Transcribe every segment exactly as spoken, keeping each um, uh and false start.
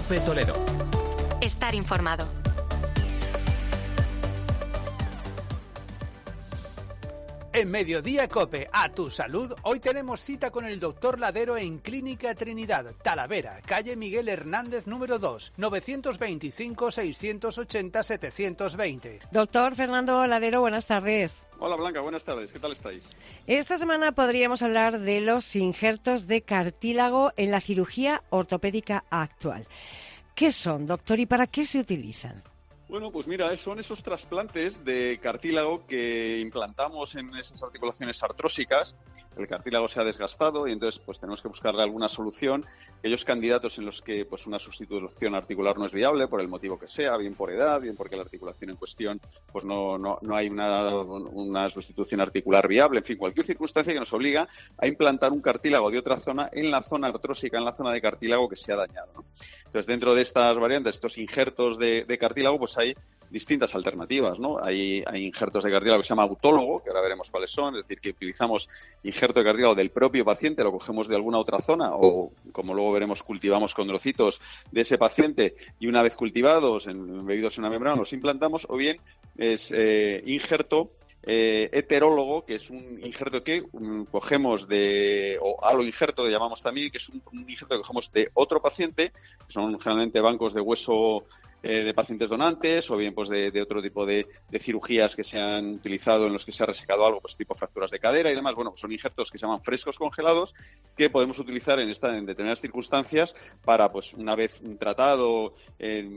COPE Toledo. Estar informado. En Mediodía COPE, a tu salud, hoy tenemos cita con el doctor Ladero en Clínica Trinidad, Talavera, calle Miguel Hernández número dos, novecientos veinticinco, seiscientos ochenta, setecientos veinte. Doctor Fernando Ladero, buenas tardes. Hola Blanca, buenas tardes, ¿qué tal estáis? Esta semana podríamos hablar de los injertos de cartílago en la cirugía ortopédica actual. ¿Qué son, doctor, y para qué se utilizan? Bueno, pues mira, son esos trasplantes de cartílago que implantamos en esas articulaciones artrósicas. El cartílago se ha desgastado y entonces pues tenemos que buscarle alguna solución. Aquellos candidatos en los que pues una sustitución articular no es viable, por el motivo que sea, bien por edad, bien porque la articulación en cuestión pues no, no, no hay una, una sustitución articular viable, en fin, cualquier circunstancia que nos obliga a implantar un cartílago de otra zona en la zona artrósica, en la zona de cartílago que se ha dañado, ¿no? Entonces, dentro de estas variantes, estos injertos de, de cartílago, pues hay distintas alternativas, ¿no? Hay, hay injertos de cartílago que se llama autólogo, que ahora veremos cuáles son, es decir, que utilizamos injerto de cartílago del propio paciente, lo cogemos de alguna otra zona o, como luego veremos, cultivamos condrocitos de ese paciente y una vez cultivados, embebidos en una membrana, los implantamos, o bien es eh, injerto Eh, heterólogo, que es un injerto que um, cogemos de, o aloinjerto le llamamos también, que es un, un injerto que cogemos de otro paciente, que son generalmente bancos de hueso eh, de pacientes donantes, o bien pues de, de otro tipo de, de cirugías que se han utilizado en los que se ha resecado algo, pues tipo fracturas de cadera y demás. Bueno, pues son injertos que se llaman frescos congelados, que podemos utilizar en, esta, en determinadas circunstancias para, pues una vez tratado, eh,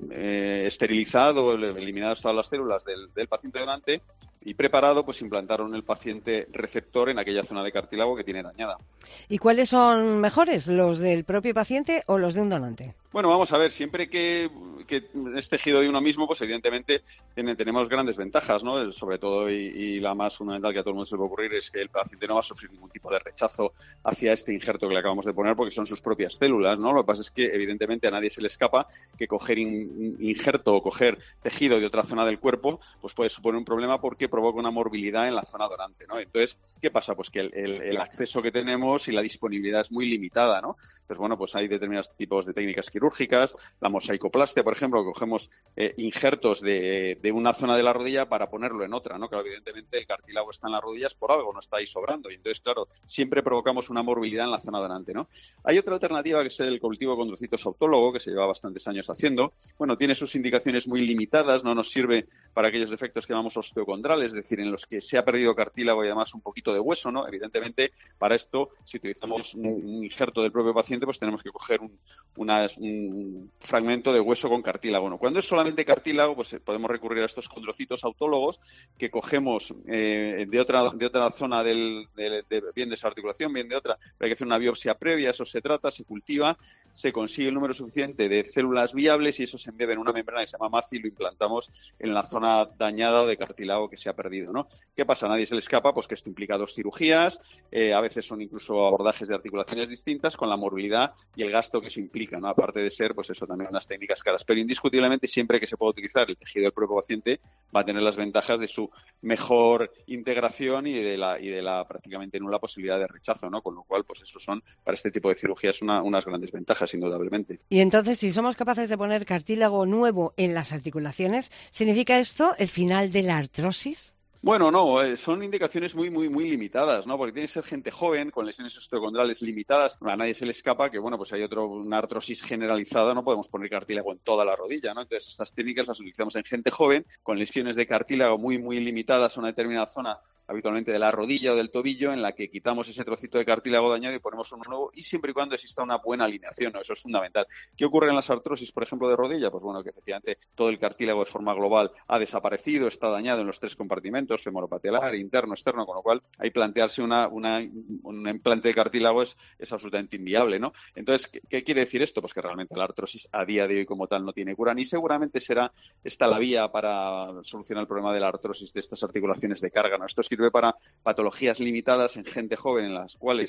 eh, esterilizado, eliminadas todas las células del, del paciente donante, y preparado, pues implantaron el paciente receptor en aquella zona de cartílago que tiene dañada. ¿Y cuáles son mejores, los del propio paciente o los de un donante? Bueno, vamos a ver, siempre que, que es tejido de uno mismo, pues evidentemente tiene, tenemos grandes ventajas, ¿no? Sobre todo, y, y la más fundamental que a todo el mundo se le puede ocurrir es que el paciente no va a sufrir ningún tipo de rechazo hacia este injerto que le acabamos de poner porque son sus propias células, ¿no? Lo que pasa es que evidentemente a nadie se le escapa que coger in, injerto o coger tejido de otra zona del cuerpo pues puede suponer un problema porque provoca una morbilidad en la zona donante, ¿no? Entonces, ¿qué pasa? Pues que el, el, el acceso que tenemos y la disponibilidad es muy limitada, ¿no? Pues bueno, pues hay determinados tipos de técnicas quirúrgicas, la mosaicoplastia, por ejemplo, que cogemos eh, injertos de, de una zona de la rodilla para ponerlo en otra, ¿no? Claro, evidentemente el cartílago está en las rodillas por algo, no está ahí sobrando, y entonces, claro, siempre provocamos una morbilidad en la zona donante, ¿no? Hay otra alternativa que es el cultivo de condrocitos autólogo, que se lleva bastantes años haciendo. Bueno, tiene sus indicaciones muy limitadas, no nos sirve para aquellos defectos que llamamos osteocondrales, es decir, en los que se ha perdido cartílago y además un poquito de hueso, ¿no? Evidentemente, para esto, si utilizamos un, un injerto del propio paciente, pues tenemos que coger un, una, un fragmento de hueso con cartílago, ¿no? Cuando es solamente cartílago, pues podemos recurrir a estos condrocitos autólogos que cogemos eh, de otra de otra zona del, de, de, bien de esa articulación, bien de otra, pero hay que hacer una biopsia previa, eso se trata, se cultiva, se consigue el número suficiente de células viables y eso se embebe en una membrana que se llama M A C I y lo implantamos en la zona dañada o de cartílago que se ha perdido, ¿no? ¿Qué pasa? A nadie se le escapa pues que esto implica dos cirugías, eh, a veces son incluso abordajes de articulaciones distintas con la morbilidad y el gasto que eso implica, ¿no? Aparte de ser, pues eso, también unas técnicas caras, pero indiscutiblemente siempre que se pueda utilizar el tejido del propio paciente va a tener las ventajas de su mejor integración y de la y de la prácticamente nula posibilidad de rechazo, ¿no? Con lo cual, pues eso son para este tipo de cirugías una, unas grandes ventajas, indudablemente. Y entonces, si somos capaces de poner cartílago nuevo en las articulaciones, ¿significa esto el final de la artrosis? Bueno, no, eh, son indicaciones muy, muy, muy limitadas, ¿no? Porque tiene que ser gente joven, con lesiones osteocondrales limitadas. A nadie se le escapa que, bueno, pues hay otro, una artrosis generalizada, no podemos poner cartílago en toda la rodilla, ¿no? Entonces, estas técnicas las utilizamos en gente joven, con lesiones de cartílago muy, muy limitadas a una determinada zona, habitualmente de la rodilla o del tobillo, en la que quitamos ese trocito de cartílago dañado y ponemos uno nuevo, y siempre y cuando exista una buena alineación, ¿no? Eso es fundamental. ¿Qué ocurre en las artrosis, por ejemplo, de rodilla? Pues bueno, que efectivamente todo el cartílago de forma global ha desaparecido, está dañado en los tres compartimentos, femoropatelar, interno, externo, con lo cual ahí plantearse una, una, un implante de cartílago es, es absolutamente inviable, ¿no? Entonces, ¿qué, ¿qué quiere decir esto? Pues que realmente la artrosis a día de hoy como tal no tiene cura, ni seguramente será esta la vía para solucionar el problema de la artrosis de estas articulaciones de carga, ¿no? Esto sirve para patologías limitadas en gente joven en las cuales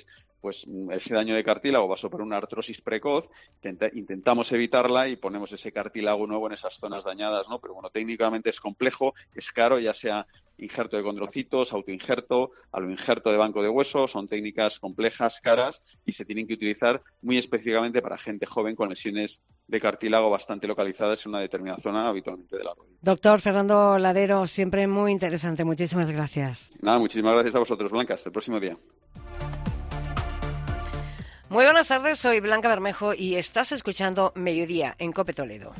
pues ese daño de cartílago pasó por una artrosis precoz, que intentamos evitarla y ponemos ese cartílago nuevo en esas zonas dañadas, ¿no? Pero bueno, técnicamente es complejo, es caro, ya sea injerto de condrocitos, autoinjerto, aloinjerto de banco de hueso, son técnicas complejas, caras y se tienen que utilizar muy específicamente para gente joven con lesiones de cartílago bastante localizadas en una determinada zona, habitualmente de la rodilla. Doctor Fernando Ladero, siempre muy interesante. Muchísimas gracias. Nada, muchísimas gracias a vosotros, Blanca. Hasta el próximo día. Muy buenas tardes, soy Blanca Bermejo y estás escuchando Mediodía en COPE Toledo.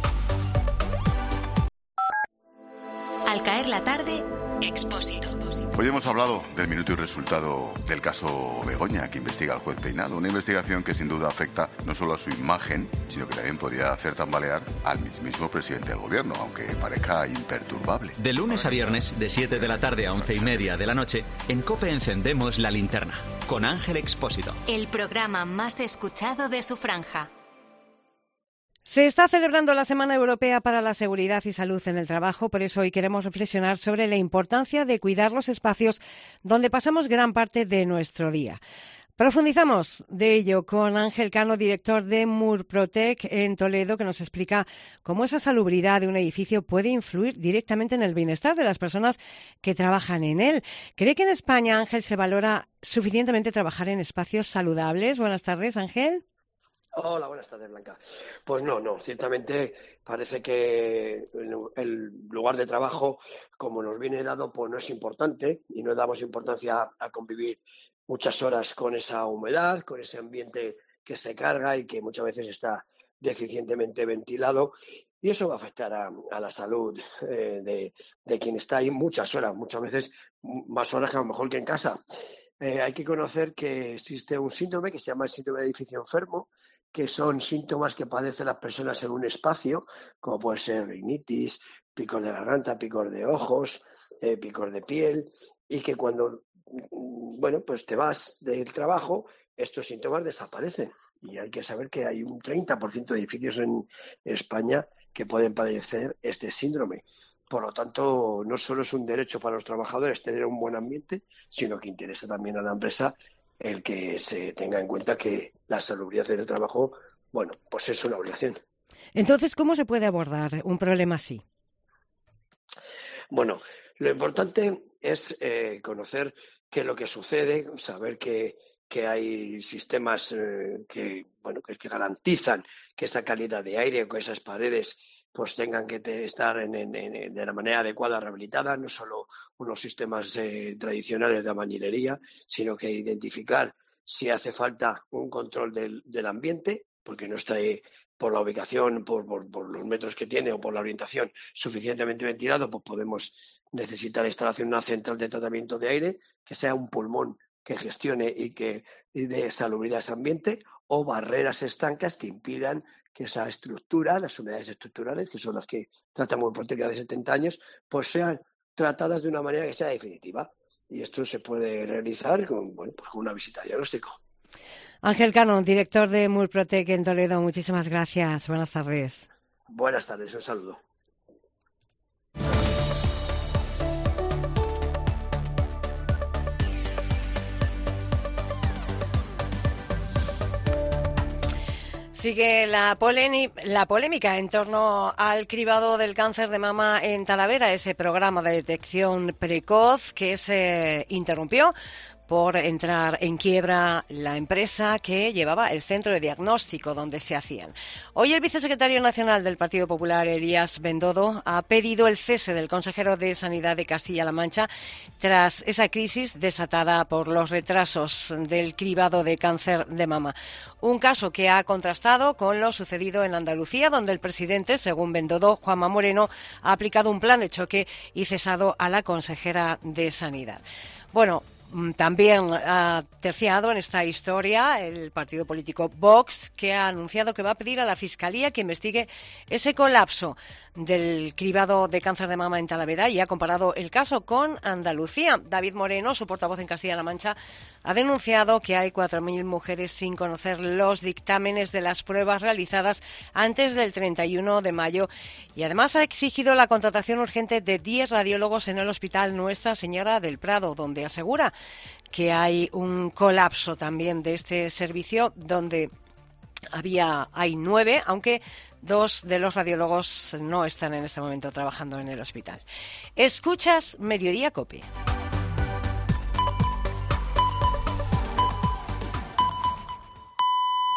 Al caer la tarde, Expósito. Hoy hemos hablado del minuto y resultado del caso Begoña, que investiga el juez Peinado. Una investigación que sin duda afecta no solo a su imagen, sino que también podría hacer tambalear al mismo presidente del gobierno, aunque parezca imperturbable. De lunes a viernes, de siete de la tarde a once y media de la noche, en COPE encendemos la linterna, con Ángel Expósito. El programa más escuchado de su franja. Se está celebrando la Semana Europea para la Seguridad y Salud en el Trabajo, por eso hoy queremos reflexionar sobre la importancia de cuidar los espacios donde pasamos gran parte de nuestro día. Profundizamos de ello con Ángel Cano, director de Murprotec en Toledo, que nos explica cómo esa salubridad de un edificio puede influir directamente en el bienestar de las personas que trabajan en él. ¿Cree que en España, Ángel, se valora suficientemente trabajar en espacios saludables? Buenas tardes, Ángel. Hola, buenas tardes, Blanca. Pues no, no, ciertamente parece que el lugar de trabajo, como nos viene dado, pues no es importante y no damos importancia a convivir muchas horas con esa humedad, con ese ambiente que se carga y que muchas veces está deficientemente ventilado, y eso va a afectar a, a la salud eh, de, de quien está ahí muchas horas, muchas veces más horas que a lo mejor que en casa. Eh, hay que conocer que existe un síndrome que se llama el síndrome de edificio enfermo, que son síntomas que padecen las personas en un espacio, como puede ser rinitis, picor de garganta, picor de ojos, eh, picor de piel, y que cuando, bueno, pues te vas del trabajo, estos síntomas desaparecen. Y hay que saber que hay un treinta por ciento de edificios en España que pueden padecer este síndrome. Por lo tanto, no solo es un derecho para los trabajadores tener un buen ambiente, sino que interesa también a la empresa el que se tenga en cuenta que la salubridad del trabajo, bueno, pues es una obligación. Entonces, ¿cómo se puede abordar un problema así? Bueno, lo importante es eh, conocer qué es lo que sucede, saber que, que hay sistemas eh, que, bueno, que, que garantizan que esa calidad de aire o que esas paredes pues tengan que te, estar en, en, en, de la manera adecuada, rehabilitada, no solo unos sistemas eh, tradicionales de albañilería, sino que identificar si hace falta un control del, del ambiente, porque no está ahí por la ubicación, por, por, por los metros que tiene o por la orientación suficientemente ventilado, pues podemos necesitar instalación de una central de tratamiento de aire, que sea un pulmón que gestione y que y dé salubridad a ese ambiente, o barreras estancas que impidan que esa estructura, las unidades estructurales, que son las que tratamos en Murprotec de setenta años, pues sean tratadas de una manera que sea definitiva. Y esto se puede realizar con, bueno, pues con una visita de diagnóstico. Ángel Cano, director de Murprotec en Toledo, muchísimas gracias. Buenas tardes. Buenas tardes, un saludo. Sigue la, la polémica en torno al cribado del cáncer de mama en Talavera, ese programa de detección precoz que se interrumpió por entrar en quiebra la empresa que llevaba el centro de diagnóstico donde se hacían. Hoy el vicesecretario nacional del Partido Popular, Elías Bendodo, ha pedido el cese del consejero de Sanidad de Castilla-La Mancha tras esa crisis desatada por los retrasos del cribado de cáncer de mama. Un caso que ha contrastado con lo sucedido en Andalucía, donde el presidente, según Bendodo, Juanma Moreno, ha aplicado un plan de choque y cesado a la consejera de Sanidad. Bueno, también ha terciado en esta historia el partido político Vox, que ha anunciado que va a pedir a la Fiscalía que investigue ese colapso del cribado de cáncer de mama en Talavera y ha comparado el caso con Andalucía. David Moreno, su portavoz en Castilla-La Mancha, ha denunciado que hay cuatro mil mujeres sin conocer los dictámenes de las pruebas realizadas antes del treinta y uno de mayo y además ha exigido la contratación urgente de diez radiólogos en el Hospital Nuestra Señora del Prado, donde asegura que hay un colapso también de este servicio, donde había hay nueve, aunque dos de los radiólogos no están en este momento trabajando en el hospital. Escuchas Mediodía COPE.